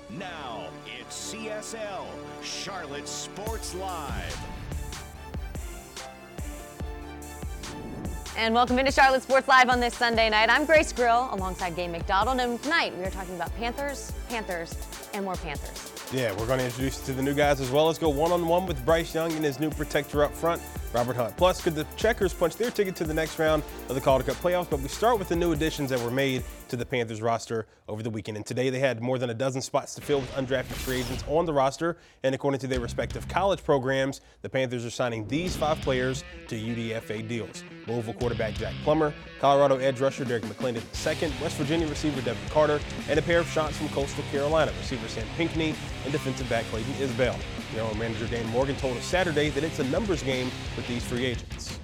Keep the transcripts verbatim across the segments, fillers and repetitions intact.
Now, it's C S L, Charlotte Sports Live. And welcome into Charlotte Sports Live on this Sunday night. I'm Grace Grill alongside Gabe McDonald, and tonight we are talking about Panthers, Panthers, and more Panthers. Yeah, we're going to introduce you to the new guys as well as go one-on-one with Bryce Young and his new protector up front, Robert Hunt. Plus, could the Checkers punch their ticket to the next round of the Calder Cup playoffs? But we start with the new additions that were made to the Panthers roster over the weekend. And today they had more than a dozen spots to fill with undrafted free agents on the roster. And according to their respective college programs, the Panthers are signing these five players to U D F A deals. Louisville quarterback Jack Plummer, Colorado edge rusher Derek McClain the second, West Virginia receiver Devin Carter, and a pair of shots from Coastal Carolina, receiver Sam Pinckney and defensive back Clayton Isbell. General manager Dan Morgan told us Saturday that it's a numbers game with these free agents.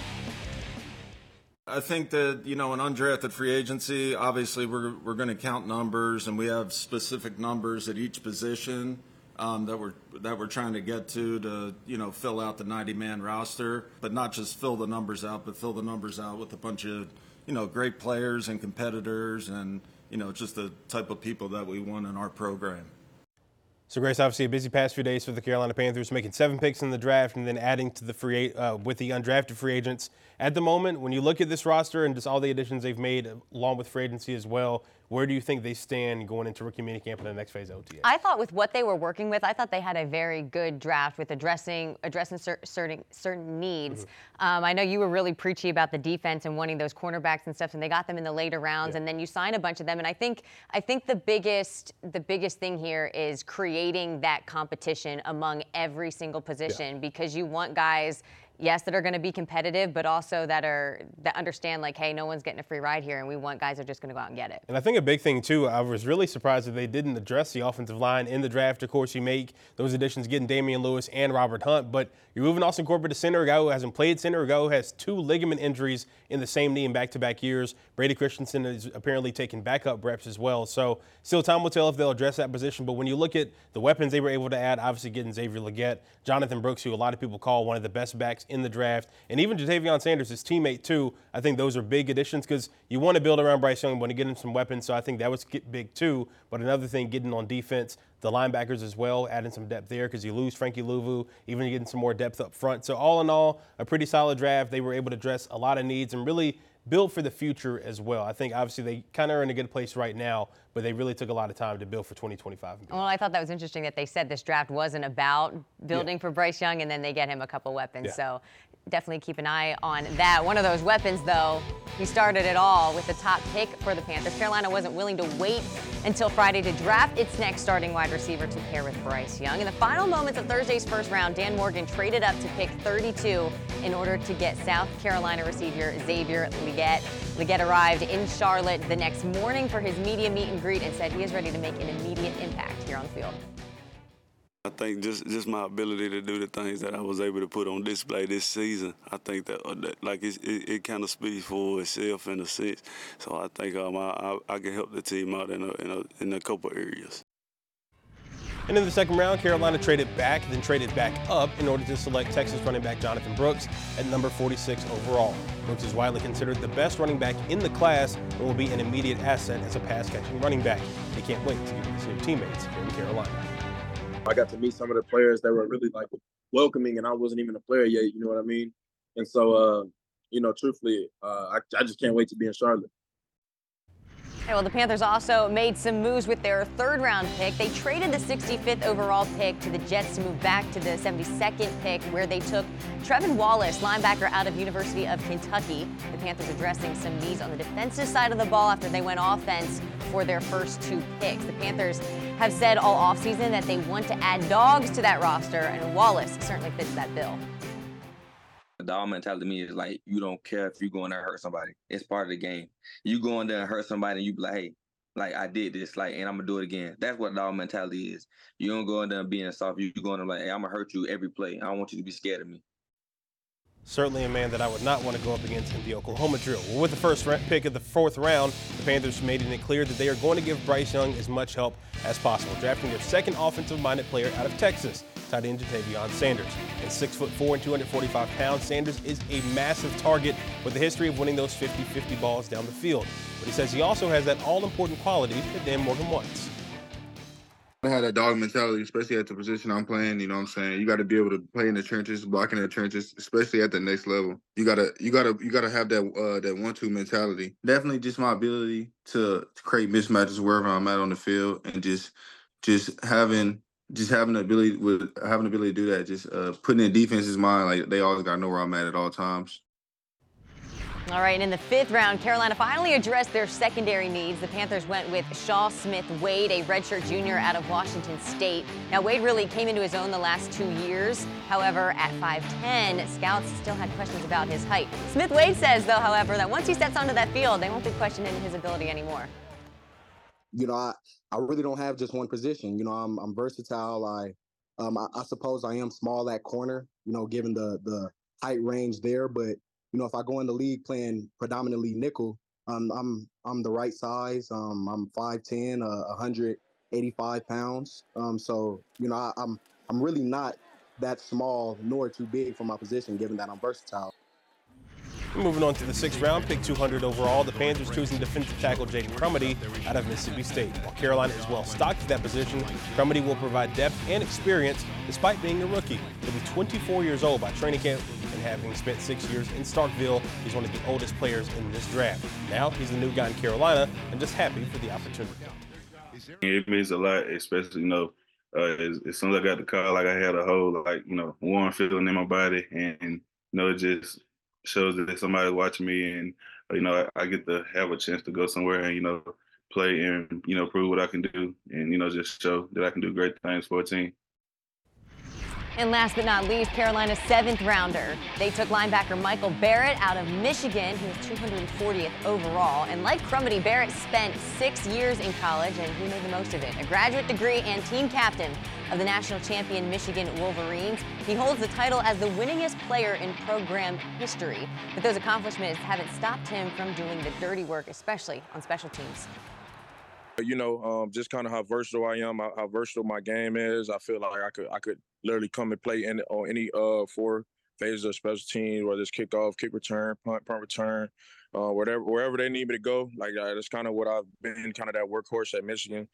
I think that, you know, an undrafted free agency, obviously we're, we're going to count numbers, and we have specific numbers at each position um, that we're that we're trying to get to to, you know, fill out the ninety man roster, but not just fill the numbers out, but fill the numbers out with a bunch of, you know, great players and competitors and, you know, just the type of people that we want in our program. So, Grace, obviously a busy past few days for the Carolina Panthers, making seven picks in the draft and then adding to the free uh, with the undrafted free agents. At the moment, when you look at this roster and just all the additions they've made, along with free agency as well, where do you think they stand going into rookie minicamp and the next phase of O T A? I thought with what they were working with, I thought they had a very good draft with addressing addressing cer- certain certain needs. Mm-hmm. Um, I know you were really preachy about the defense and wanting those cornerbacks and stuff, and they got them in the later rounds, yeah. And then you signed a bunch of them. And I think I think the biggest the biggest thing here is creating that competition among every single position, yeah. Because you want guys, yes, that are going to be competitive, but also that are that understand, like, hey, no one's getting a free ride here, and we want guys that are just going to go out and get it. And I think a big thing, too, I was really surprised that they didn't address the offensive line in the draft. Of course, you make those additions getting Damian Lewis and Robert Hunt, but you're moving Austin Corbett to center, a guy who hasn't played center, a guy who has two ligament injuries in the same knee in back-to-back years. Brady Christensen is apparently taking backup reps as well. So still time will tell if they'll address that position. But when you look at the weapons they were able to add, obviously getting Xavier Legette, Jonathan Brooks, who a lot of people call one of the best backs in the draft, and even Jatavion Sanders, his teammate, too. I think those are big additions because you want to build around Bryce Young, want to get him some weapons. So I think that was big, too. But another thing, getting on defense, the linebackers as well, adding some depth there because you lose Frankie Louvu, even getting some more depth up front. So all in all, a pretty solid draft. They were able to address a lot of needs and really build for the future as well. I think obviously they kind of are in a good place right now, but they really took a lot of time to build for twenty twenty-five. Well, I thought that was interesting that they said this draft wasn't about building yeah. for Bryce Young, and then they get him a couple weapons. Yeah. So definitely keep an eye on that. One of those weapons, though, he started it all with the top pick for the Panthers. Carolina wasn't willing to wait until Friday to draft its next starting wide receiver to pair with Bryce Young. In the final moments of Thursday's first round, Dan Morgan traded up to pick thirty-two in order to get South Carolina receiver Xavier Legette. Legette arrived in Charlotte the next morning for his media meet and greet and said he is ready to make an immediate impact here on the field. I think just, just my ability to do the things that I was able to put on display this season, I think that, uh, that like it, it, it kind of speaks for itself in a sense. So I think um, I, I, I can help the team out in a, in a, in a couple areas. And in the second round, Carolina traded back, then traded back up in order to select Texas running back Jonathan Brooks at number forty-six overall. Brooks is widely considered the best running back in the class and will be an immediate asset as a pass-catching running back. They can't wait to get his new teammates here in Carolina. I got to meet some of the players that were really like welcoming, and I wasn't even a player yet, you know what I mean? And so, uh, you know, truthfully, uh, I, I just can't wait to be in Charlotte. Okay, well, the Panthers also made some moves with their third-round pick. They traded the sixty-fifth overall pick to the Jets to move back to the seventy-second pick, where they took Trevin Wallace, linebacker out of University of Kentucky. The Panthers addressing some needs on the defensive side of the ball after they went offense for their first two picks. The Panthers have said all offseason that they want to add dogs to that roster, and Wallace certainly fits that bill. The dog mentality to me is like, you don't care if you're going there and hurt somebody. It's part of the game. You go in there and hurt somebody and you be like, hey, like I did this, like, and I'm gonna do it again. That's what dog mentality is. You don't go in there and being soft. You go in there like, hey, I'm gonna hurt you every play. I don't want you to be scared of me. Certainly a man that I would not want to go up against in the Oklahoma drill. Well, with the first pick of the fourth round, the Panthers made it clear that they are going to give Bryce Young as much help as possible, drafting their second offensive-minded player out of Texas, tight end Jatavion Sanders. At six foot four and two hundred forty-five pounds, Sanders is a massive target with a history of winning those fifty fifty balls down the field. But he says he also has that all-important quality that Dan Morgan wants. I had that dog mentality, especially at the position I'm playing. You know what I'm saying? You got to be able to play in the trenches, blocking in the trenches, especially at the next level. You gotta, you gotta, you gotta have that uh, that one-two mentality. Definitely, just my ability to, to create mismatches wherever I'm at on the field, and just, just having, just having the ability with having the ability to do that. Just uh, putting in defense's mind, like they always gotta know where I'm at at all times. All right, and in the fifth round, Carolina finally addressed their secondary needs. The Panthers went with Shaw Smith Wade, a redshirt junior out of Washington State. Now, Wade really came into his own the last two years. However, at five ten, scouts still had questions about his height. Smith Wade says, though, however, that once he steps onto that field, they won't be questioning his ability anymore. You know, I, I really don't have just one position. You know, I'm I'm versatile. I um I, I suppose I am small at corner, you know, given the the height range there, but you know, if I go in the league playing predominantly nickel, um, I'm I'm the right size. Um, I'm five ten, uh, one hundred eighty-five pounds. Um, so you know, I, I'm I'm really not that small nor too big for my position, given that I'm versatile. Moving on to the sixth round, pick two hundred overall, the Panthers choosing defensive tackle Jaden Crumedy out of Mississippi State. While Carolina is well stocked at that position, Crumedy will provide depth and experience despite being a rookie. He'll be twenty-four years old by training camp, and having spent six years in Starkville, he's one of the oldest players in this draft. Now he's the new guy in Carolina and just happy for the opportunity. It means a lot, especially, you know, uh, as, as soon as I got the call, like I had a whole, like, you know, warm feeling in my body, and, and you know, it just shows that somebody's watching me, and you know I, I get to have a chance to go somewhere and you know play and you know prove what I can do, and you know just show that I can do great things for a team. And last but not least, Carolina's seventh rounder. They took linebacker Michael Barrett out of Michigan. He was two hundred fortieth overall. And like Crumedy, Barrett spent six years in college, and he made the most of it. A graduate degree and team captain of the national champion Michigan Wolverines. He holds the title as the winningest player in program history. But those accomplishments haven't stopped him from doing the dirty work, especially on special teams. You know, um, just kind of how versatile I am, how, how versatile my game is. I feel like I could, I could literally come and play in on any uh, four phases of special teams, whether it's kickoff, kick return, punt, punt return, uh, whatever, wherever they need me to go. Like uh, that's kind of what I've been, kind of that workhorse at Michigan.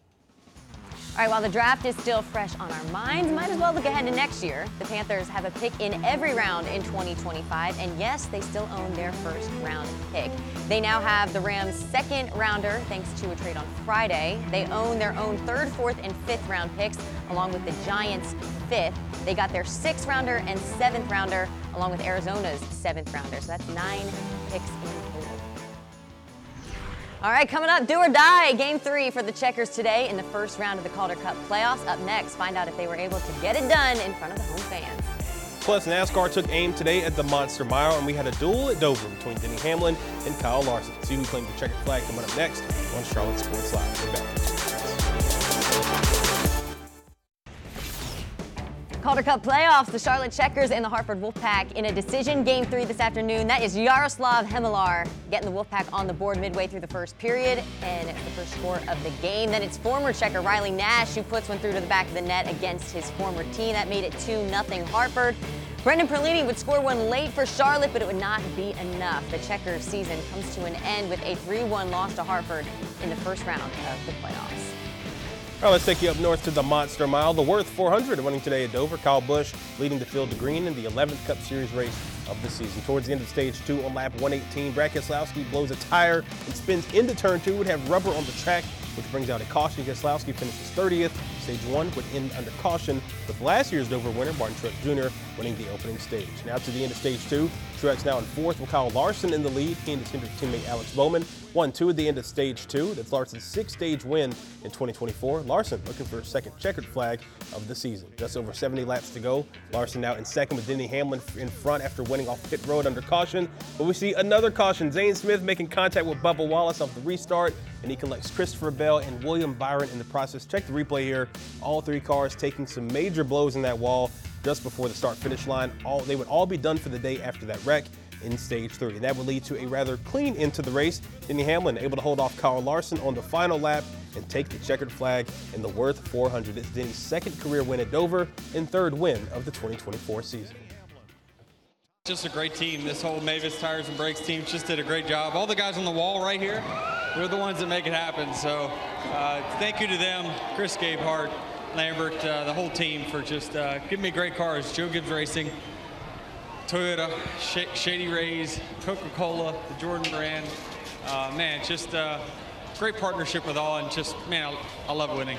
All right, while the draft is still fresh on our minds, might as well look ahead to next year. The Panthers have a pick in every round in twenty twenty-five, and yes, they still own their first round pick. They now have the Rams' second rounder, thanks to a trade on Friday. They own their own third, fourth, and fifth round picks, along with the Giants' fifth. They got their sixth rounder and seventh rounder, along with Arizona's seventh rounder. So that's nine picks in total. All right, coming up, do or die, game three for the Checkers today in the first round of the Calder Cup playoffs. Up next, find out if they were able to get it done in front of the home fans. Plus, NASCAR took aim today at the Monster Mile, and we had a duel at Dover between Denny Hamlin and Kyle Larson. See who claimed the checkered flag coming up next on Charlotte Sports Live. We're back. Calder Cup playoffs, the Charlotte Checkers and the Hartford Wolfpack in a decision game three this afternoon. That is Yaroslav Hemilar getting the Wolfpack on the board midway through the first period, and it's the first score of the game. Then it's former Checker Riley Nash who puts one through to the back of the net against his former team. That made it two nothing Hartford. Brendan Perlini would score one late for Charlotte, but it would not be enough. The Checkers season comes to an end with a three one loss to Hartford in the first round of the playoffs. All right, let's take you up north to the Monster Mile. The Worth four hundred running today at Dover. Kyle Busch leading the field to green in the eleventh Cup Series race of the season. Towards the end of stage two on lap one eighteen, Brad Keselowski blows a tire and spins into turn two. Would have rubber on the track, which brings out a caution. Keselowski finishes thirtieth. Stage one would end under caution, with last year's Dover winner, Martin Truex Junior, winning the opening stage. Now to the end of stage two. Truex now in fourth with Kyle Larson in the lead. He and his Hendrick teammate Alex Bowman one two at the end of stage two. That's Larson's sixth stage win in twenty twenty-four. Larson looking for his second checkered flag of the season. Just over seventy laps to go. Larson now in second with Denny Hamlin in front after winning off pit road under caution. But we see another caution. Zane Smith making contact with Bubba Wallace off the restart, and he collects Christopher Bell and William Byron in the process. Check the replay here. All three cars taking some major blows in that wall just before the start-finish line. All they would all be done for the day after that wreck in stage three. And that would lead to a rather clean end to the race. Denny Hamlin able to hold off Kyle Larson on the final lap and take the checkered flag in the Worth four hundred. It's Denny's second career win at Dover and third win of the twenty twenty-four season. Just a great team. This whole Mavis Tires and Brakes team just did a great job. All the guys on the wall right here, they're the ones that make it happen. So uh, thank you to them, Chris Gabehart, Lambert, uh, the whole team for just uh, giving me great cars. Joe Gibbs Racing, Toyota, Sh Shady Rays, Coca-Cola, the Jordan brand. Uh, man, just uh, great partnership with all, and just, man, I, I love winning.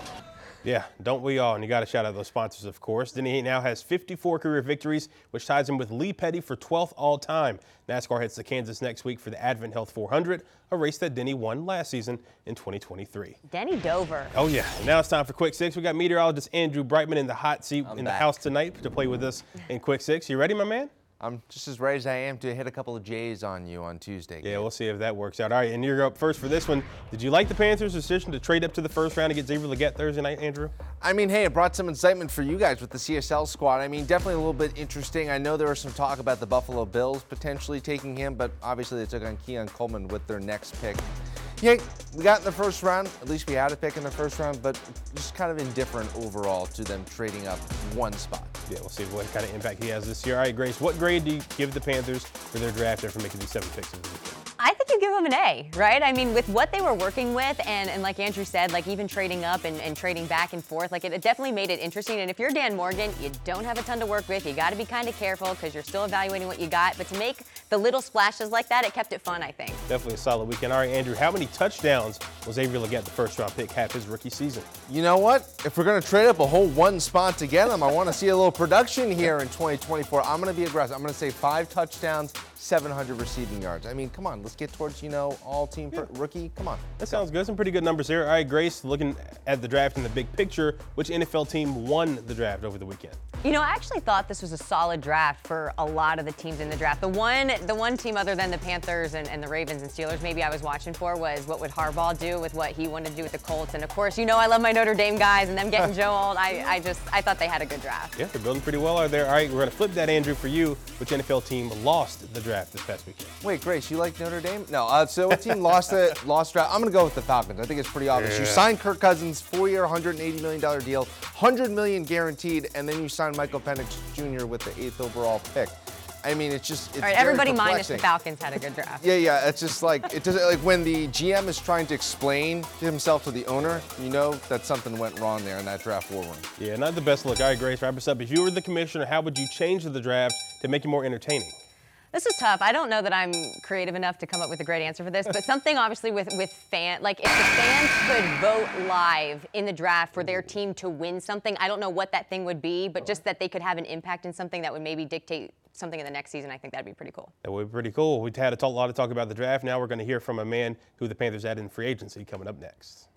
Yeah, don't we all? And you got to shout out those sponsors, of course. Denny now has fifty-four career victories, which ties him with Lee Petty for twelfth all time. NASCAR heads to Kansas next week for the Advent Health four hundred, a race that Denny won last season in twenty twenty-three. Denny Dover. Oh, yeah. And now it's time for Quick Six. We got meteorologist Andrew Brightman in the hot seat I'm in back. the house tonight to play with us in Quick Six. You ready, my man? I'm just as ready as I am to hit a couple of J's on you on Tuesday. Yeah, we'll see if that works out. All right, and you're up first for this one. Did you like the Panthers' decision to trade up to the first round to get Xavier Legette Thursday night, Andrew? I mean, hey, it brought some excitement for you guys with the C S L squad. I mean, definitely a little bit interesting. I know there was some talk about the Buffalo Bills potentially taking him, but obviously they took on Keon Coleman with their next pick. Yeah, we got in the first round. At least we had a pick in the first round, but just kind of indifferent overall to them trading up one spot. Yeah, we'll see what kind of impact he has this year. All right, Grace, what grade do you give the Panthers for their draft after making these seven picks? I think you give them an A, right? I mean, with what they were working with, and, and like Andrew said, like even trading up and, and trading back and forth, like it, it definitely made it interesting. And if you're Dan Morgan, you don't have a ton to work with. You got to be kind of careful because you're still evaluating what you got. But to make the little splashes like that, it kept it fun, I think. Definitely a solid weekend. All right, Andrew, how many touchdowns was Xavier Legette, the first round pick, have his rookie season? You know what? If we're going to trade up a whole one spot to get him, I want to see a little production here in twenty twenty-four. I'm going to be aggressive. I'm going to say five touchdowns, seven hundred receiving yards. I mean, come on, let's get towards, you know, all team yeah. rookie. Come on. That sounds good. Some pretty good numbers here. All right, Grace, looking at the draft in the big picture, which N F L team won the draft over the weekend? You know, I actually thought this was a solid draft for a lot of the teams in the draft. The one the one team other than the Panthers and, and the Ravens and Steelers maybe I was watching for was what would Harbaugh do with what he wanted to do with the Colts. And, of course, you know I love my Notre Dame guys and them getting Joe Alt. I, I just I thought they had a good draft. Yeah, they're building pretty well out there. All right, we're going to flip that, Andrew, for you. Which N F L team lost the draft this past weekend? Wait, Grace, you like Notre Dame? No, uh, so what team lost the lost draft? I'm going to go with the Falcons. I think it's pretty obvious. Yeah. You signed Kirk Cousins, four-year, one hundred eighty million dollars deal, one hundred million dollars guaranteed, and then you signed Michael Penix Junior with the eighth overall pick. I mean, it's just it's all right. very Everybody perplexing. minus the Falcons had a good draft. Yeah, yeah. It's just like it doesn't like when the G M is trying to explain to himself to the owner, you know that something went wrong there in that draft war room. Yeah, not the best look. All right, Grace, wrap us up. If you were the commissioner, how would you change the draft to make it more entertaining? This is tough. I don't know that I'm creative enough to come up with a great answer for this, but something obviously with, with fan, like if the fans could vote live in the draft for their team to win something, I don't know what that thing would be, but just that they could have an impact in something that would maybe dictate something in the next season, I think that'd be pretty cool. That would be pretty cool. We've had a talk, lot of talk about the draft. Now we're going to hear from a man who the Panthers had in free agency coming up next.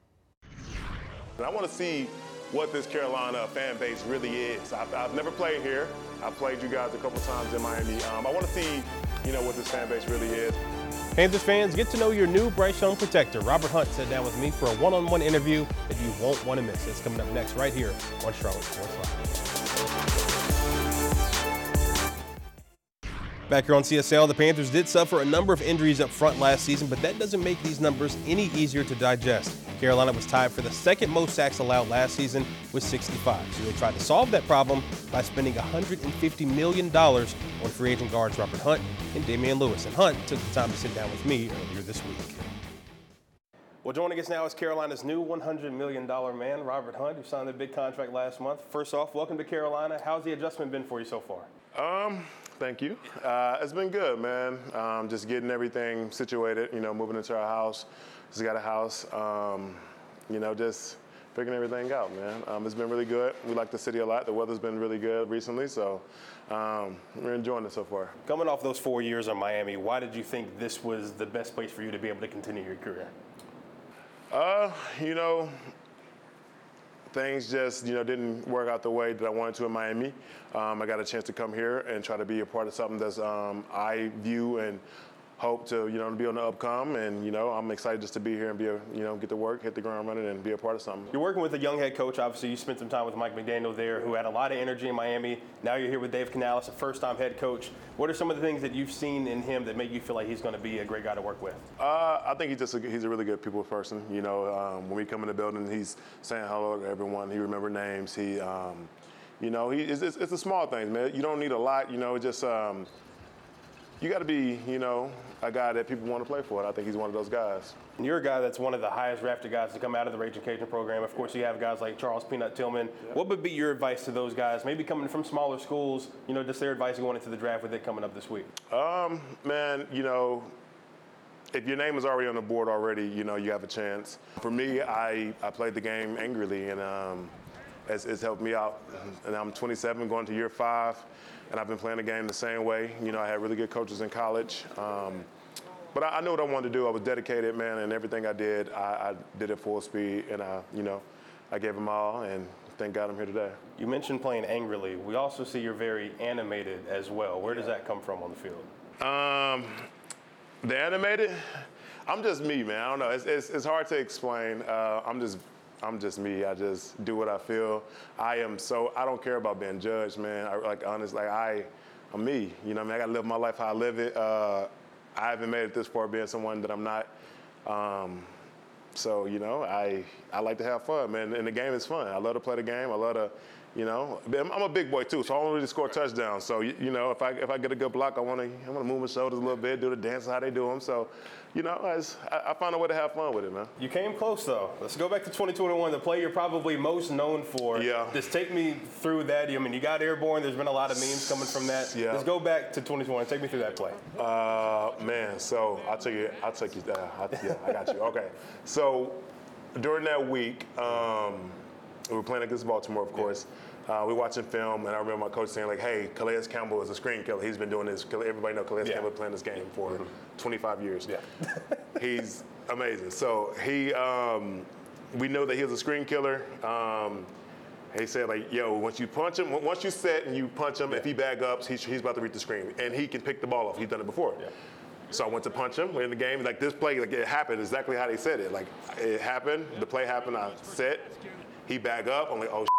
And I want to see what this Carolina fan base really is. I've, I've never played here. I've played you guys a couple times in Miami. Um, I want to see, you know, what this fan base really is. Panthers fans, get to know your new Bryce Young protector. Robert Hunt sat down with me for a one-on-one interview that you won't want to miss. It's coming up next right here on Charlotte Sports Live. Back here on C S L, the Panthers did suffer a number of injuries up front last season, but that doesn't make these numbers any easier to digest. Carolina was tied for the second most sacks allowed last season with sixty-five. So they tried to solve that problem by spending one hundred fifty million dollars on free agent guards Robert Hunt and Damian Lewis. And Hunt took the time to sit down with me earlier this week. Well, joining us now is Carolina's new one hundred million dollars man, Robert Hunt, who signed a big contract last month. First off, welcome to Carolina. How's the adjustment been for you so far? Um, thank you. Uh, it's been good, man. Um, just getting everything situated, you know, moving into our house. Just got a house, um, you know, just figuring everything out, man. Um, it's been really good. We like the city a lot. The weather's been really good recently, so um, we're enjoying it so far. Coming off those four years in Miami, why did you think this was the best place for you to be able to continue your career? Uh, you know, things just, you know, didn't work out the way that I wanted to in Miami. Um, I got a chance to come here and try to be a part of something that's um, I view and hope to, you know, be on the upcome. And, you know, I'm excited just to be here and be a, you know, get to work, hit the ground running, and be a part of something. You're working with a young head coach. Obviously, you spent some time with Mike McDaniel there, who had a lot of energy in Miami. Now you're here with Dave Canales, a first-time head coach. What are some of the things that you've seen in him that make you feel like he's going to be a great guy to work with? Uh, I think he's just a, he's a really good people person. You know, um, when we come in the building, he's saying hello to everyone. He remembers names. He, um, you know, he it's, it's, it's the small things, man. You don't need a lot. You know, just um, you got to be, you know, a guy that people want to play for. And I think he's one of those guys. And you're a guy that's one of the highest drafted guys to come out of the Raging Cajun program. Of course, you have guys like Charles Peanut Tillman. Yeah. What would be your advice to those guys, maybe coming from smaller schools, you know, just their advice going into the draft with it coming up this week? Um, man, you know, if your name is already on the board already, you know, you have a chance. For me, I, I played the game angrily, and um, it's, it's helped me out. And I'm twenty-seven, going to year five, and I've been playing the game the same way. You know, I had really good coaches in college. Um, but I, I knew what I wanted to do. I was dedicated, man, and everything I did, I, I did it full speed, and, I, you know, I gave them all, and thank God I'm here today. You mentioned playing angrily. We also see you're very animated as well. Where does that come from on the field? Um, The animated, I'm just me, man. I don't know. It's it's, it's hard to explain. Uh, I'm just I'm just me. I just do what I feel. I am so I don't care about being judged, man. I, like honest, like I, I'm me. You know what I mean? I gotta live my life how I live it. Uh, I haven't made it this far being someone that I'm not. Um, so you know, I I like to have fun, man. And the game is fun. I love to play the game. I love to. You know, I'm a big boy too, so I don't really score touchdowns. So you, you know, if I if I get a good block, I want to I want to move my shoulders a little bit, do the dance how they do them. So, you know, I, just, I, I find a way to have fun with it, man. You came close though. Let's go back to twenty twenty-one, the play you're probably most known for. Yeah. Just take me through that. I mean, you got airborne. There's been a lot of memes coming from that. Yeah. Let's go back to twenty twenty-one. Take me through that play. Uh, man. So I'll take you. I'll take you. Uh, I, yeah, I got you. Okay. So during that week, um, we were playing against Baltimore, of course. Yeah. Uh, we were watching film, and I remember my coach saying, like, hey, Calais Campbell is a screen killer. He's been doing this. Everybody knows Calais yeah. Campbell playing this game for mm-hmm. twenty-five years. Yeah. He's amazing. So he, um, we know that he was a screen killer. Um, he said, like, yo, once you punch him, once you set and you punch him, yeah. if he bag ups, he's, he's about to reach the screen. And he can pick the ball off. He's done it before. Yeah. So I went to punch him. We're in the game. Like, this play, like, it happened exactly how they said it. Like, it happened. The play happened. I set. He bag up. I'm like, oh,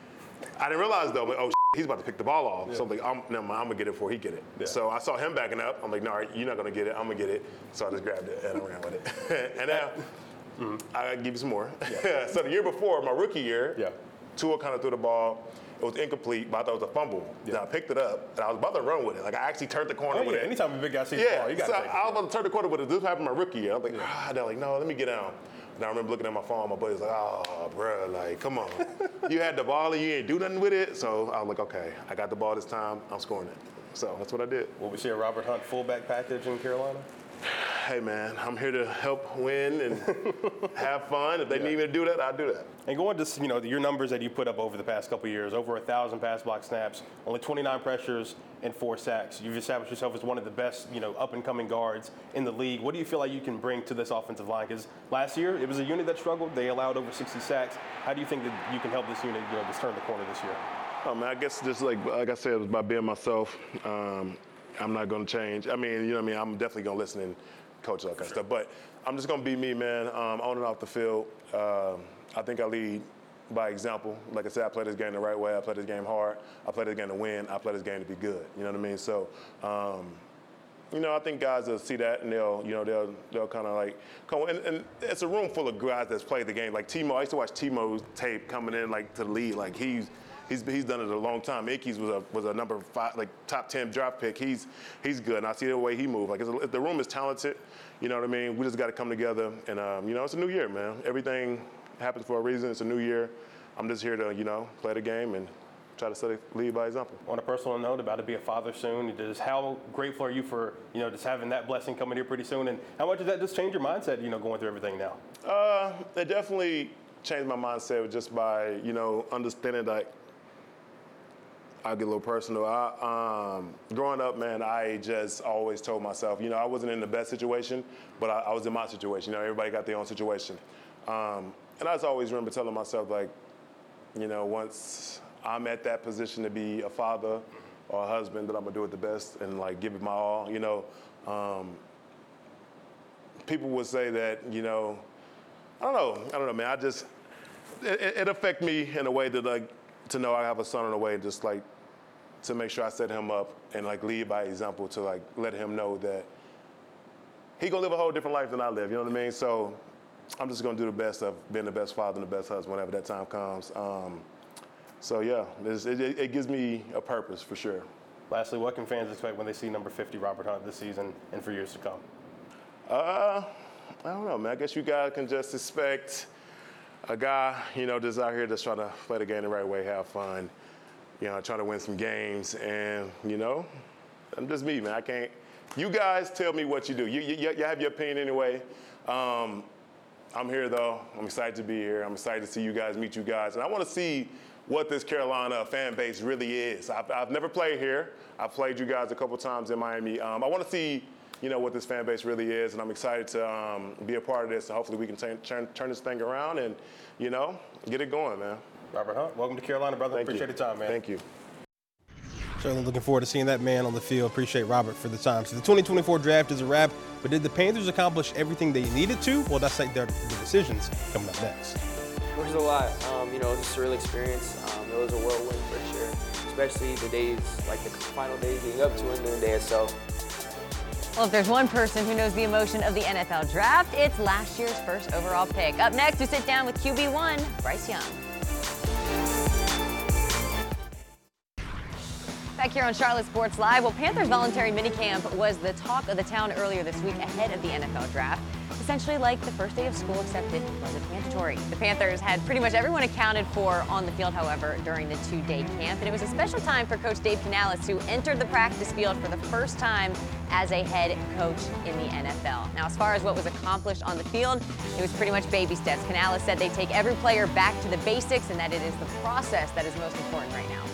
I didn't realize though, like, oh, he's about to pick the ball off. Yeah. So I'm like, I'm, no, I'm gonna get it before he get it. Yeah. So I saw him backing up. I'm like, no, you're not gonna get it. I'm gonna get it. So I just grabbed it and I ran with it. And now mm-hmm. I gotta give you some more. Yeah. So the year before, my rookie year, yeah. Tua kind of threw the ball. It was incomplete, but I thought it was a fumble. Yeah. Then I picked it up and I was about to run with it. Like I actually turned the corner oh, with yeah. it. Anytime a big guy sees yeah. the ball, you gotta so take it. I was about to turn the corner with it. This happened my rookie year. I was like, yeah. ah. They're like, no, let me get down. And I remember looking at my phone, my buddy's like, oh, bro, like, come on. You had the ball and you ain't do nothing with it. So I was like, okay, I got the ball this time. I'm scoring it. So that's what I did. Will we see a Robert Hunt fullback package in Carolina? Hey, man, I'm here to help win and have fun. If they yeah. need me to do that, I'll do that. And going to, you know, your numbers that you put up over the past couple of years, over one thousand pass block snaps, only twenty-nine pressures and four sacks. You've established yourself as one of the best, you know, up-and-coming guards in the league. What do you feel like you can bring to this offensive line? Because last year, it was a unit that struggled. They allowed over sixty sacks. How do you think that you can help this unit, you know, just turn the corner this year? Oh, man, I guess just like, like I said, it was by being myself. Um, I'm not going to change. I mean, you know what I mean? I'm definitely going to listen and coach all that kind of stuff. But I'm just going to be me, man, um, on and off the field. Uh, I think I lead by example. Like I said, I play this game the right way. I play this game hard. I play this game to win. I play this game to be good. You know what I mean? So, um, you know, I think guys will see that and they'll, you know, they'll they'll kind of like come. And, and it's a room full of guys that's played the game. Like Timo, I used to watch Timo's tape coming in like to the league. Like he's he's he's done it a long time. Ickes was a was a number five, like top ten draft pick. He's he's good. And I see the way he moves. Like it's a, the room is talented. You know what I mean? We just got to come together. And um, you know, it's a new year, man. Everything happens for a reason. It's a new year. I'm just here to, you know, play the game and try to set a lead by example. On a personal note, about to be a father soon. Just how grateful are you for, you know, just having that blessing coming here pretty soon? And how much does that just change your mindset, you know, going through everything now? Uh, it definitely changed my mindset just by, you know, understanding that I'll get a little personal. I, um, growing up, man, I just always told myself, you know, I wasn't in the best situation, but I, I was in my situation. You know, everybody got their own situation. Um, and I just always remember telling myself, like, you know, once I'm at that position to be a father or a husband, that I'm gonna do it the best and like give it my all. You know, um, people would say that, you know, I don't know, I don't know, man. I just it, it affect me in a way that like to know I have a son in a way, just like to make sure I set him up and like lead by example to like let him know that he gonna live a whole different life than I live. You know what I mean? So I'm just gonna do the best of being the best father and the best husband whenever that time comes. Um, so yeah, it, it, it gives me a purpose for sure. Lastly, what can fans expect when they see number fifty Robert Hunt this season and for years to come? Uh, I don't know, man. I guess you guys can just expect a guy, you know, just out here just trying to play the game the right way, have fun, you know, try to win some games. And, you know, I'm just me, man. I can't. You guys tell me what you do. You, you, you have your opinion anyway. Um, I'm here, though. I'm excited to be here. I'm excited to see you guys, meet you guys. And I want to see what this Carolina fan base really is. I've, I've never played here. I've played you guys a couple times in Miami. Um, I want to see, you know, what this fan base really is, and I'm excited to um, be a part of this. So hopefully we can t- turn, turn this thing around and, you know, get it going, man. Robert Hunt, welcome to Carolina, brother. Thank Appreciate you. the time, man. Thank you. Certainly looking forward to seeing that man on the field. Appreciate Robert for the time. So the twenty twenty-four draft is a wrap, but did the Panthers accomplish everything they needed to? Well, that's like their the decisions coming up next. Which is a lot. Um, you know, just a real experience. Um, it was a whirlwind for sure, especially the days, like the final days leading up to it and the day itself. Well, if there's one person who knows the emotion of the N F L draft, it's last year's first overall pick. Up next, we sit down with Q B one, Bryce Young. Back here on Charlotte Sports Live, well, Panthers voluntary minicamp was the talk of the town earlier this week ahead of the N F L draft. Essentially like the first day of school, except it wasn't mandatory. The Panthers had pretty much everyone accounted for on the field, however, during the two-day camp. And it was a special time for Coach Dave Canales, who entered the practice field for the first time as a head coach in the N F L. Now, as far as what was accomplished on the field, it was pretty much baby steps. Canales said they take every player back to the basics and that it is the process that is most important right now.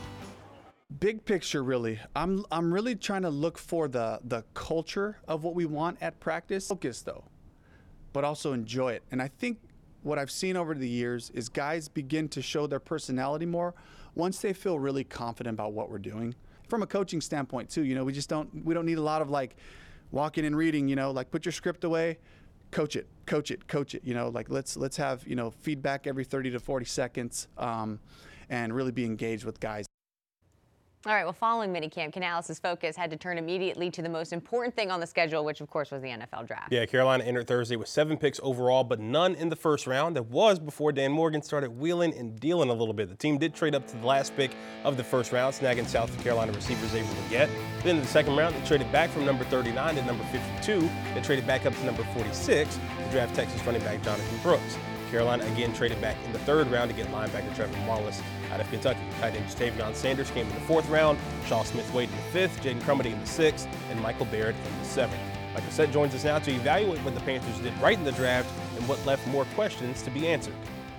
Big picture, really. I'm I'm really trying to look for the the culture of what we want at practice. Focus though, but also enjoy it. And I think what I've seen over the years is guys begin to show their personality more once they feel really confident about what we're doing. From a coaching standpoint too, you know, we just don't we don't need a lot of like walking and reading, you know, like put your script away, coach it, coach it, coach it, you know, like let's let's have, you know, feedback every thirty to forty seconds um, and really be engaged with guys. All right, well, following minicamp, Canales' focus had to turn immediately to the most important thing on the schedule, which, of course, was the N F L draft. Yeah, Carolina entered Thursday with seven picks overall, but none in the first round. That was before Dan Morgan started wheeling and dealing a little bit. The team did trade up to the last pick of the first round, snagging South Carolina receiver Xavier Legette. Then in the second round, they traded back from number thirty-nine to number fifty-two. They traded back up to number forty-six to draft Texas running back Jonathan Brooks. Carolina again traded back in the third round to get linebacker Trevor Wallace out of Kentucky. Tight end Jatavion Sanders came in the fourth round, Shaw Smith-Wade in the fifth, Jaden Crumedy in the sixth, and Michael Barrett in the seventh. Like I said, joins us now to evaluate what the Panthers did right in the draft and what left more questions to be answered.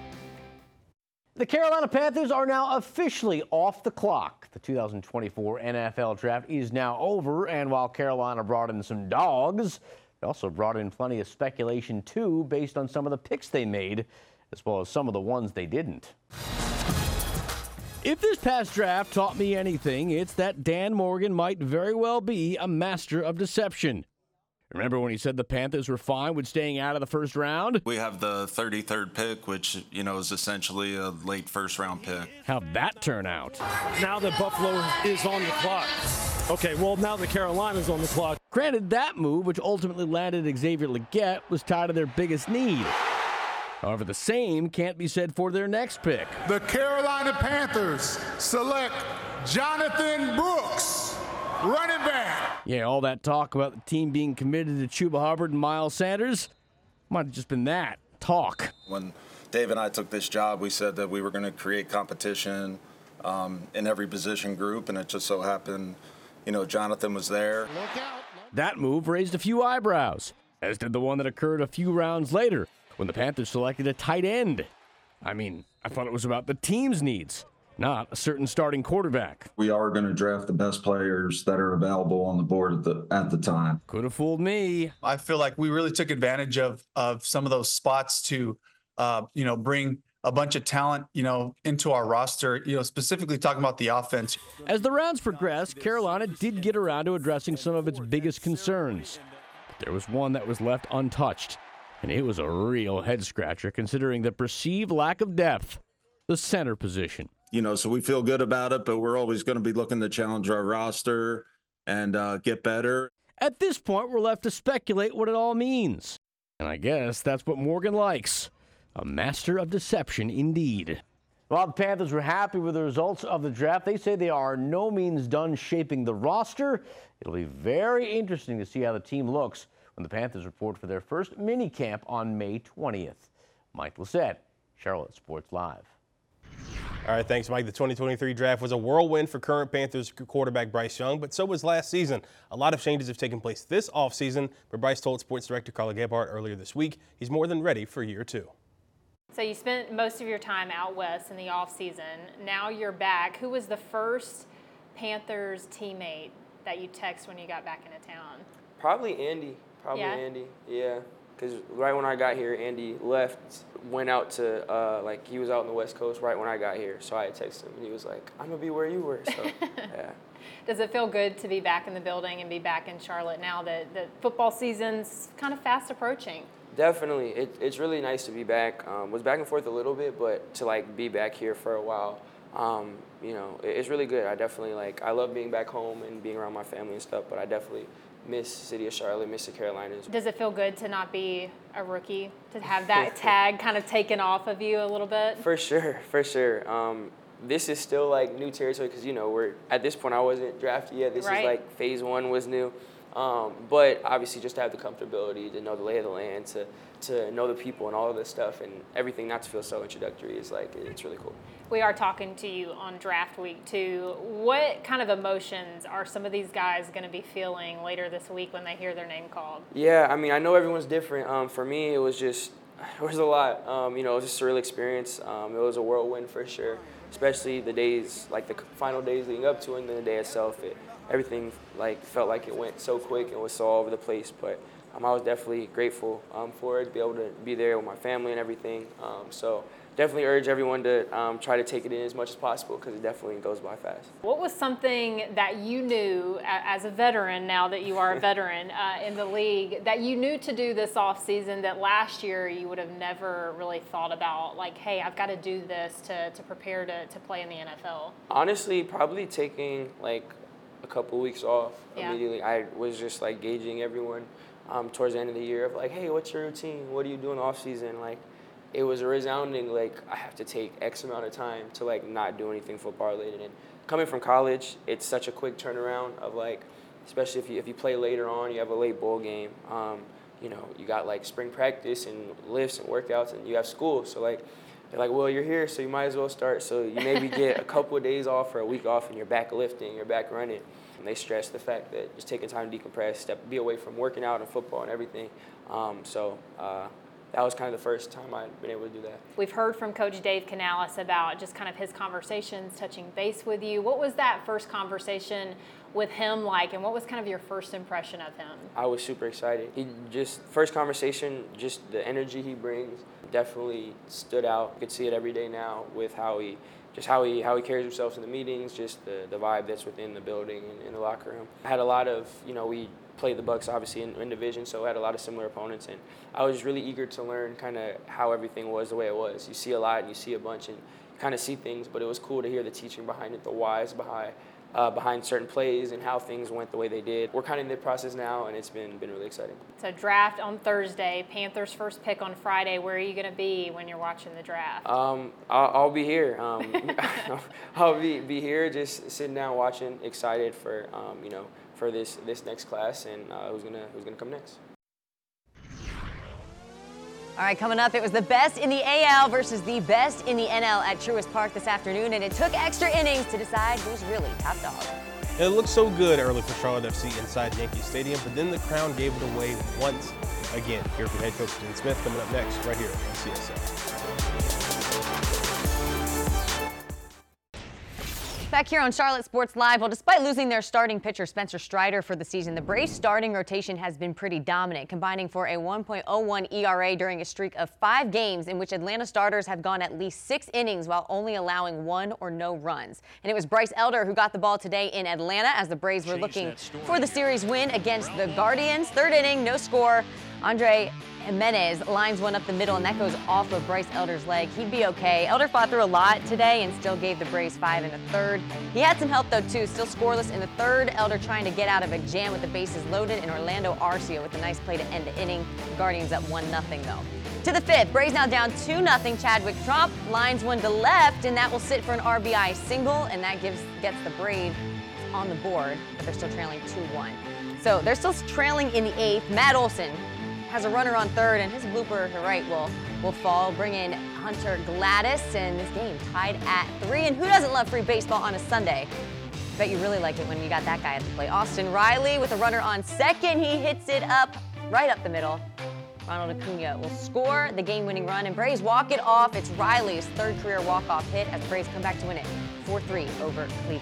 The Carolina Panthers are now officially off the clock. The two thousand twenty-four N F L draft is now over, and while Carolina brought in some dogs, they also brought in plenty of speculation, too, based on some of the picks they made, as well as some of the ones they didn't. If this past draft taught me anything, it's that Dan Morgan might very well be a master of deception. Remember when he said the Panthers were fine with staying out of the first round? We have the thirty-third pick, which, you know, is essentially a late first-round pick. How'd that turn out? Now that Buffalo is on the clock. Okay, well, now that Carolina's on the clock. Granted, that move, which ultimately landed Xavier Legette, was tied to their biggest need. However, the same can't be said for their next pick. The Carolina Panthers select Jonathan Brooks, running back. Yeah, all that talk about the team being committed to Chuba Hubbard and Miles Sanders might have just been that, talk. When Dave and I took this job, we said that we were going to create competition um, in every position group, and it just so happened, you know, Jonathan was there. That move raised a few eyebrows, as did the one that occurred a few rounds later when the Panthers selected a tight end. I mean, I thought it was about the team's needs, not a certain starting quarterback. We are going to draft the best players that are available on the board at the at the time. Could have fooled me. I feel like we really took advantage of of some of those spots to, uh, you know, bring a bunch of talent, you know, into our roster, you know, specifically talking about the offense. As the rounds progressed, Carolina did get around to addressing some of its biggest concerns. But there was one that was left untouched, and it was a real head-scratcher considering the perceived lack of depth, the center position. You know, so we feel good about it, but we're always going to be looking to challenge our roster and uh, get better. At this point, we're left to speculate what it all means. And I guess that's what Morgan likes. A master of deception indeed. While the Panthers were happy with the results of the draft, they say they are no means done shaping the roster. It'll be very interesting to see how the team looks when the Panthers report for their first mini camp on May twentieth. Mike Lissette, Charlotte Sports Live. All right, thanks, Mike. The twenty twenty-three draft was a whirlwind for current Panthers quarterback Bryce Young, but so was last season. A lot of changes have taken place this offseason, but Bryce told Sports Director Carla Gebhardt earlier this week he's more than ready for year two. So you spent most of your time out west in the offseason. Now you're back. Who was the first Panthers teammate that you text when you got back into town? Probably Andy. Probably Yeah? Andy. Yeah. Because right when I got here, Andy left, went out to, uh, like, he was out on the West Coast right when I got here. So I texted him, and he was like, I'm going to be where you were. So, yeah. Does it feel good to be back in the building and be back in Charlotte now that the football season's kind of fast approaching? Definitely. It, it's really nice to be back. Um, was back and forth a little bit, but to, like, be back here for a while, um, you know, it, it's really good. I definitely, like, I love being back home and being around my family and stuff, but I definitely miss City of Charlotte, miss the Carolinas. Does it feel good to not be a rookie, to have that tag kind of taken off of you a little bit? For sure, for sure. Um, this is still like new territory because, you know, we're at this point I wasn't drafted yet. This Right. is like phase one was new. Um, but obviously just to have the comfortability to know the lay of the land, to, to know the people and all of this stuff and everything not to feel so introductory is like, it's really cool. We are talking to you on draft week too. What kind of emotions are some of these guys going to be feeling later this week when they hear their name called? Yeah, I mean, I know everyone's different. Um, for me, it was just, it was a lot. Um, you know, it was a surreal experience. Um, it was a whirlwind for sure, especially the days, like the final days leading up to it and then the day itself. It, everything like felt like it went so quick and was so all over the place. But um, I was definitely grateful um, for it, to be able to be there with my family and everything. Um, so definitely urge everyone to um, try to take it in as much as possible because it definitely goes by fast. What was something that you knew as a veteran, now that you are a veteran uh, in the league, that you knew to do this offseason that last year you would have never really thought about? Like, hey, I've got to do this to, to prepare to, to play in the N F L. Honestly, probably taking like a couple weeks off Yeah. immediately. I was just like gauging everyone um, towards the end of the year of like, hey, what's your routine? What do you do in the off season? Like, it was a resounding like I have to take X amount of time to like not do anything football related. And coming from college, it's such a quick turnaround of like, especially if you if you play later on, you have a late bowl game. Um, you know, you got like spring practice and lifts and workouts, and you have school. So like, they're like, well, you're here, so you might as well start. So you maybe get a couple of days off or a week off, and you're back lifting, you're back running. And they stress the fact that just taking time to decompress, step, be away from working out and football and everything. Um, so uh, that was kind of the first time I'd been able to do that. We've heard from Coach Dave Canales about just kind of his conversations, touching base with you. What was that first conversation with him like, and what was kind of your first impression of him? I was super excited. He just, first conversation, just the energy he brings definitely stood out. You could see it every day now with how he, just how he how he carries himself in the meetings, just the, the vibe that's within the building and in the locker room. I had a lot of, you know, we played the Bucs obviously in, in division, so I had a lot of similar opponents, and I was really eager to learn kind of how everything was the way it was. You see a lot and you see a bunch and you kind of see things, but it was cool to hear the teaching behind it, the whys behind uh, behind certain plays and how things went the way they did. We're kind of in the process now, and it's been been really exciting. So draft on Thursday, Panthers first pick on Friday. Where are you going to be when you're watching the draft? Um, I'll, I'll be here. Um, I'll be be here, just sitting down watching, excited for um, you know for this this next class and uh, who's gonna who's gonna come next. All right, coming up, it was the best in the A L versus the best in the N L at Truist Park this afternoon, and it took extra innings to decide who's really top dog. It looked so good early for Charlotte F C inside Yankee Stadium, but then the crown gave it away once again. Here from head coach Dean Smith coming up next right here on C S L. Back here on Charlotte Sports Live, well, despite losing their starting pitcher Spencer Strider for the season, the Braves' starting rotation has been pretty dominant, combining for a one point oh one E R A during a streak of five games in which Atlanta starters have gone at least six innings while only allowing one or no runs. And it was Bryce Elder who got the ball today in Atlanta as the Braves were looking for the series win against the Guardians. Third inning, no score. Andre Jimenez lines one up the middle, and that goes off of Bryce Elder's leg. He'd be okay. Elder fought through a lot today and still gave the Braves five in the third. He had some help, though, too. Still scoreless in the third. Elder trying to get out of a jam with the bases loaded, and Orlando Arcia with a nice play to end the inning. The Guardians up one nothing, though. To the fifth, Braves now down two nothing. Chadwick Tromp lines one to left, and that will sit for an R B I single, and that gives gets the Braves on the board, but they're still trailing two one. So they're still trailing in the eighth. Matt Olson has a runner on third, and his blooper to right will, will fall. Bring in Hunter Gladys, and this game tied at three. And who doesn't love free baseball on a Sunday? I bet you really like it when you got that guy at the plate. Austin Riley with a runner on second. He hits it up, right up the middle. Ronald Acuna will score the game-winning run, and Braves walk it off. It's Riley's third career walk-off hit as the Braves come back to win it four three over Cleveland.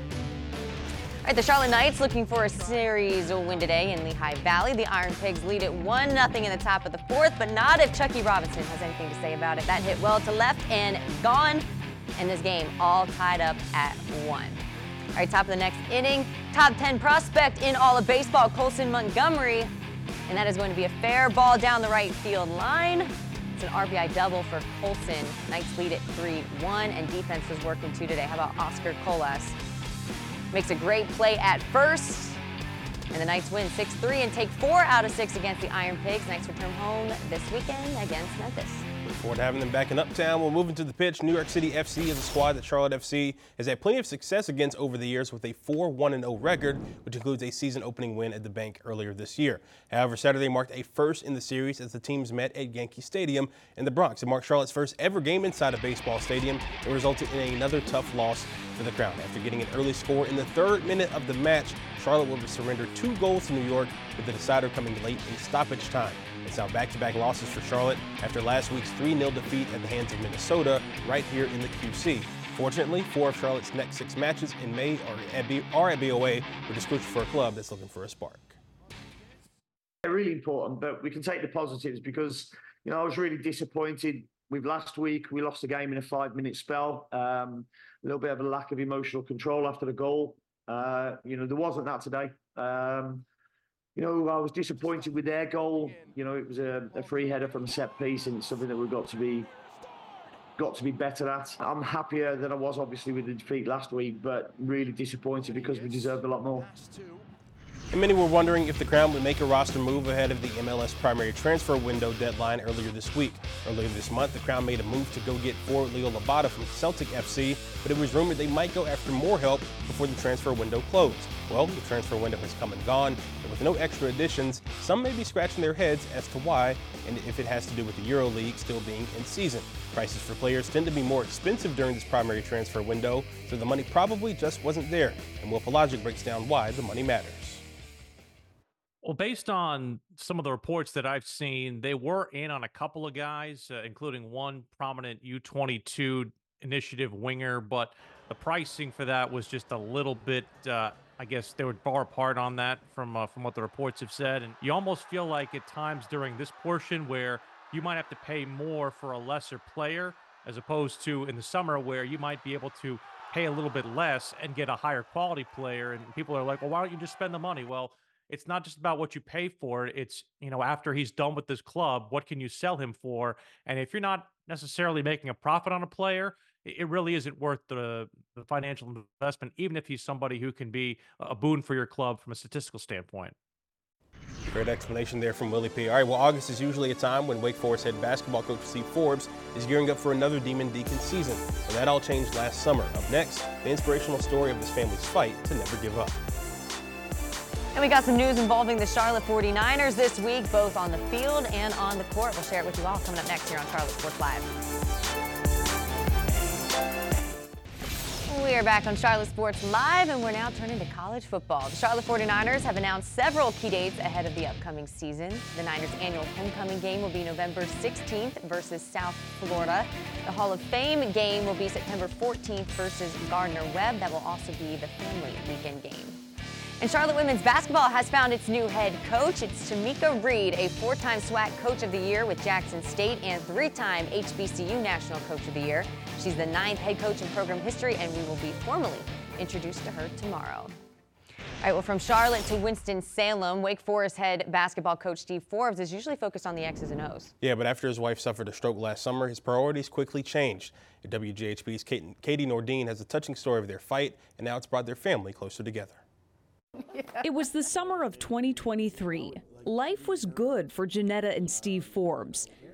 All right, the Charlotte Knights looking for a series win today in Lehigh Valley. The Iron Pigs lead it one nothing in the top of the fourth, but not if Chucky Robinson has anything to say about it. That hit well to left and gone, and this game all tied up at one. All right, top of the next inning, top ten prospect in all of baseball, Colson Montgomery. And that is going to be a fair ball down the right field line. It's an R B I double for Colson. Knights lead it three one, and defense is working too today. How about Oscar Colas? Makes a great play at first, and the Knights win six three and take four out of six against the Iron Pigs. Knights return home this weekend against Memphis. Look forward to having them back in Uptown. We'll move into the pitch. New York City F C is a squad that Charlotte F C has had plenty of success against over the years with a four one and oh record, which includes a season-opening win at the Bank earlier this year. However, Saturday marked a first in the series as the teams met at Yankee Stadium in the Bronx. It marked Charlotte's first ever game inside a baseball stadium and resulted in another tough loss for the Crown. After getting an early score in the third minute of the match, Charlotte will surrender two goals to New York, with the decider coming late in stoppage time. It's now back-to-back losses for Charlotte after last week's three nil defeat at the hands of Minnesota right here in the Q C. Fortunately, four of Charlotte's next six matches in May are at, B- are at B O A, which is crucial for a club that's looking for a spark. Really important, but we can take the positives because, you know, I was really disappointed with last week. We lost the game in a five-minute spell. Um, a little bit of a lack of emotional control after the goal. Uh, you know, there wasn't that today. Um, You know, I was disappointed with their goal. You know, it was a, a free header from a set piece, and it's something that we've got to be got to be better at. I'm happier than I was, obviously, with the defeat last week, but really disappointed because we deserved a lot more. And many were wondering if the Crown would make a roster move ahead of the M L S primary transfer window deadline earlier this week. Earlier this month, the Crown made a move to go get forward Leo Labata from Celtic F C, but it was rumored they might go after more help before the transfer window closed. Well, the transfer window has come and gone, and with no extra additions, some may be scratching their heads as to why, and if it has to do with the EuroLeague still being in season. Prices for players tend to be more expensive during this primary transfer window, so the money probably just wasn't there. And Will Pelagic breaks down why the money matters. Well, based on some of the reports that I've seen, they were in on a couple of guys, uh, including one prominent U twenty-two initiative winger, but the pricing for that was just a little bit, uh, I guess they were far apart on that from uh, from what the reports have said. And you almost feel like at times during this portion where you might have to pay more for a lesser player as opposed to in the summer where you might be able to pay a little bit less and get a higher quality player. And people are like, well, why don't you just spend the money? Well, it's not just about what you pay for. It's, you know, after he's done with this club, what can you sell him for? And if you're not necessarily making a profit on a player, it really isn't worth the, the financial investment, even if he's somebody who can be a boon for your club from a statistical standpoint. Great explanation there from Willie P. All right, well, August is usually a time when Wake Forest head basketball coach Steve Forbes is gearing up for another Demon Deacon season. And that all changed last summer. Up next, the inspirational story of this family's fight to never give up. And we got some news involving the Charlotte forty-niners this week, both on the field and on the court. We'll share it with you all coming up next here on Charlotte Sports Live. We are back on Charlotte Sports Live, and we're now turning to college football. The Charlotte forty-niners have announced several key dates ahead of the upcoming season. The Niners' annual homecoming game will be November sixteenth versus South Florida. The Hall of Fame game will be September fourteenth versus Gardner-Webb. That will also be the family weekend game. And Charlotte women's basketball has found its new head coach. It's Tamika Reed, a four-time SWAC Coach of the Year with Jackson State and three-time H B C U National Coach of the Year. She's the ninth head coach in program history, and we will be formally introduced to her tomorrow. All right, well, from Charlotte to Winston-Salem, Wake Forest head basketball coach Steve Forbes is usually focused on the X's and O's. Yeah, but after his wife suffered a stroke last summer, his priorities quickly changed. W G H B's Katie Nordine has a touching story of their fight, and now it's brought their family closer together. It was the summer of twenty twenty-three. Life was good for Janetta and Steve Forbes.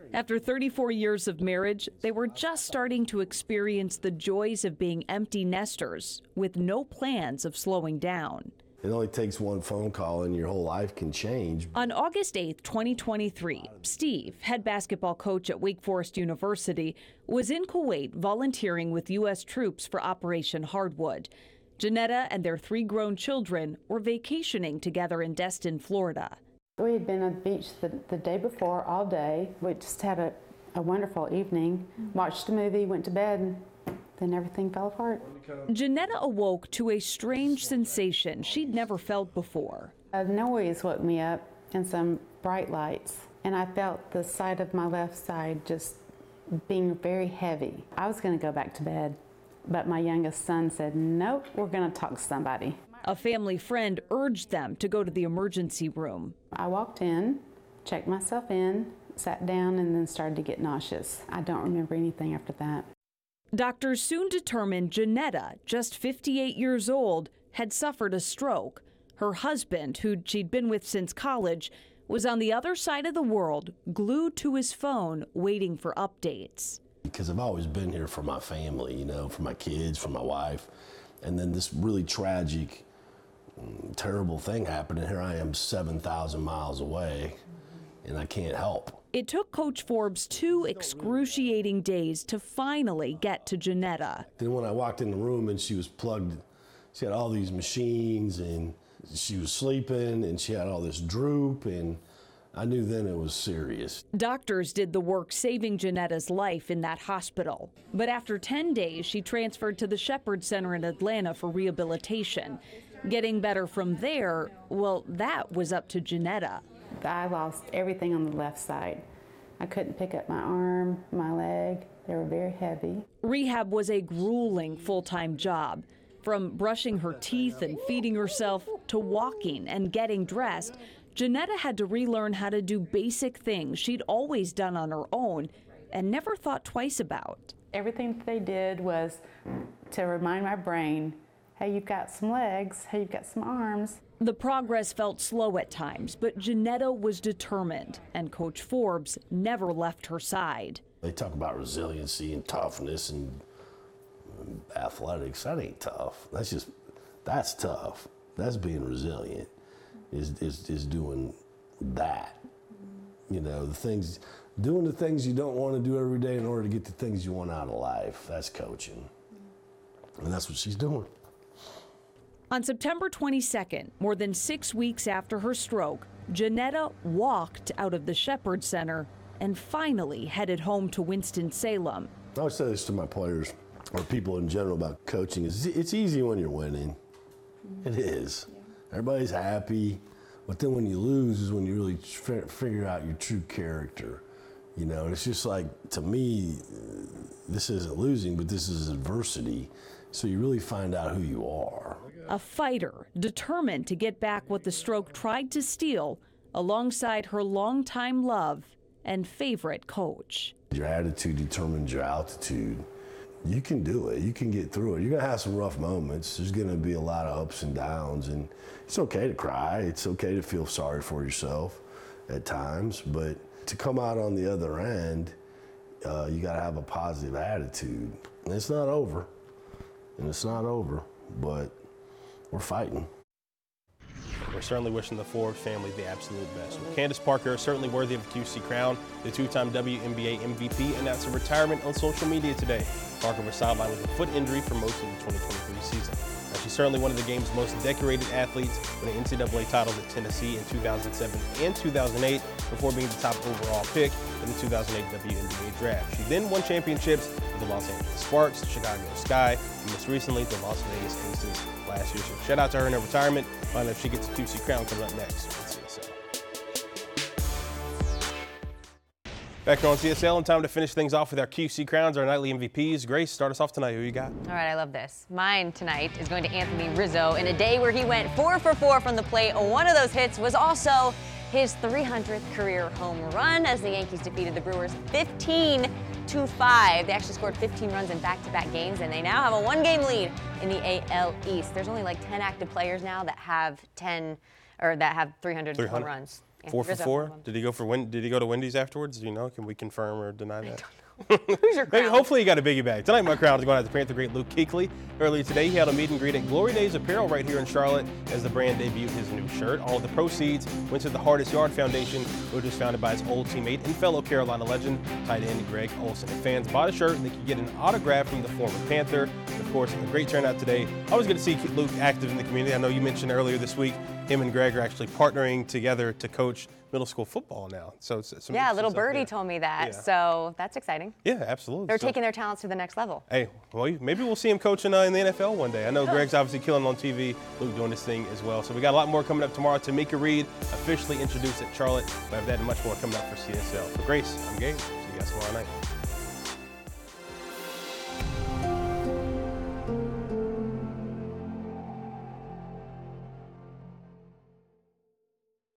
After thirty-four years of marriage, they were just starting to experience the joys of being empty nesters with no plans of slowing down. It only takes one phone call and your whole life can change. On August eighth, twenty twenty-three, Steve, head basketball coach at Wake Forest University, was in Kuwait volunteering with U S troops for Operation Hardwood. Janetta and their three grown children were vacationing together in Destin, Florida. We had been at the beach the, the day before all day. We just had a, a wonderful evening, watched a movie, went to bed, and then everything fell apart. Janetta awoke to a strange sensation she'd never felt before. A noise woke me up and some bright lights, and I felt the side of my left side just being very heavy. I was going to go back to bed, but my youngest son said, nope, we're going to talk to somebody. A family friend urged them to go to the emergency room. I walked in, checked myself in, sat down, and then started to get nauseous. I don't remember anything after that. Doctors soon determined Janetta, just fifty-eight years old, had suffered a stroke. Her husband, who she'd been with since college, was on the other side of the world, glued to his phone, waiting for updates. Because I've always been here for my family, you know, for my kids, for my wife. And then this really tragic, terrible thing happened, and here I am seven thousand miles away, and I can't help. It took Coach Forbes two excruciating days to finally get to Janetta. Then when I walked in the room and she was plugged, she had all these machines and she was sleeping and she had all this droop, and I knew then it was serious. Doctors did the work saving Janetta's life in that hospital. But after ten days, she transferred to the Shepherd Center in Atlanta for rehabilitation. Getting better from there, well, that was up to Janetta. I lost everything on the left side. I couldn't pick up my arm, my leg. They were very heavy. Rehab was a grueling full-time job. From brushing her teeth and feeding herself to walking and getting dressed, Janetta had to relearn how to do basic things she'd always done on her own and never thought twice about. Everything that they did was to remind my brain, hey, you've got some legs, hey, you've got some arms. The progress felt slow at times, but Janetta was determined, and Coach Forbes never left her side. They talk about resiliency and toughness and athletics. That ain't tough. That's just, that's tough. That's being resilient, is, is, is doing that. You know, the things, doing the things you don't want to do every day in order to get the things you want out of life. That's coaching. And that's what she's doing. On September twenty-second, more than six weeks after her stroke, Janetta walked out of the Shepherd Center and finally headed home to Winston-Salem. I always say this to my players, or people in general, about coaching. Is it's easy when you're winning. It is. Everybody's happy. But then when you lose is when you really f- figure out your true character. You know, it's just like, to me, this isn't losing, but this is adversity. So you really find out who you are. A fighter, determined to get back what the stroke tried to steal, alongside her longtime love and favorite coach. Your attitude determines your altitude. You can do it. You can get through it. You're going to have some rough moments. There's going to be a lot of ups and downs, and it's okay to cry. It's okay to feel sorry for yourself at times, but to come out on the other end, uh, you got to have a positive attitude. And it's not over, and it's not over, but we're fighting. We're certainly wishing the Forbes family the absolute best. Well, Candace Parker is certainly worthy of a Q C crown. The two-time W N B A M V P announced her retirement on social media today. Parker was sidelined with a foot injury for most of the twenty twenty-three season. Now, she's certainly one of the game's most decorated athletes, winning N C double A titles at Tennessee in two thousand seven and two thousand eight before being the top overall pick in the two thousand eight W N B A draft. She then won championships with the Los Angeles Sparks, the Chicago Sky, and most recently the Las Vegas Aces last year. So shout out to her in her retirement. Find out if she gets a Q C crown coming up next on C S L. Back on C S L, and time to finish things off with our Q C crowns, our nightly M V Ps. Grace, start us off tonight. Who you got? All right, I love this. Mine tonight is going to Anthony Rizzo in a day where he went four for four from the plate. One of those hits was also his three hundredth career home run as the Yankees defeated the Brewers fifteen to five. They actually scored fifteen runs in back-to-back games, and they now have a one-game lead in the A L East. There's only like ten active players now that have ten or that have three hundred home runs. Four for Rizzo four? from him. Did he go for Win- Did he go to Wendy's afterwards? Do you know? Can we confirm or deny that? Who's your Hey, crown? hopefully he got a biggie bag. Tonight, my crown is going out to Panther great Luke Kuechly. Earlier today, he had a meet and greet at Glory Days Apparel right here in Charlotte as the brand debuted his new shirt. All of the proceeds went to the Hardest Yard Foundation, which was founded by his old teammate and fellow Carolina legend, tight end Greg Olsen. If fans bought a shirt, they could get an autograph from the former Panther. Of course, a great turnout today. Always good to see Luke active in the community. I know you mentioned earlier this week, him and Greg are actually partnering together to coach middle school football now. So it's, it's some Yeah, interesting little stuff birdie there. told me that, Yeah. so that's exciting. Yeah, absolutely. They're So- taking their talents to the next level. Hey, well, maybe we'll see him coaching uh, in the N F L one day. I know Greg's obviously killing on T V, Luke doing this thing as well. So we got a lot more coming up tomorrow. Tamika Reed officially introduced at Charlotte. We have that and much more coming up for C S L. For Grace, I'm Gabe. See you guys tomorrow night.